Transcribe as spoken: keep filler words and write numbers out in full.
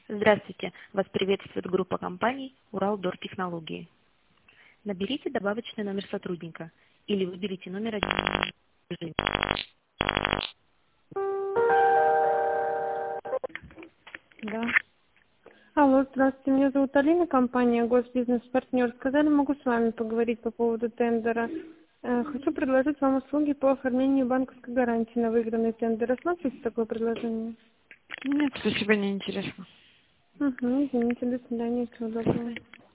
Здравствуйте! Вас приветствует группа компаний «Уралдортехнологии». Наберите добавочный номер сотрудника или выберите номер один. Да. Алло, здравствуйте, меня зовут Алина, компания Госбизнес-партнер. Сказали, могу с вами поговорить по поводу тендера. Э, Хочу предложить вам услуги по оформлению банковской гарантии на выигранный тендер. Рассматриваете такое предложение? Нет, спасибо, не интересно. Угу, извините, до свидания, всего доброго.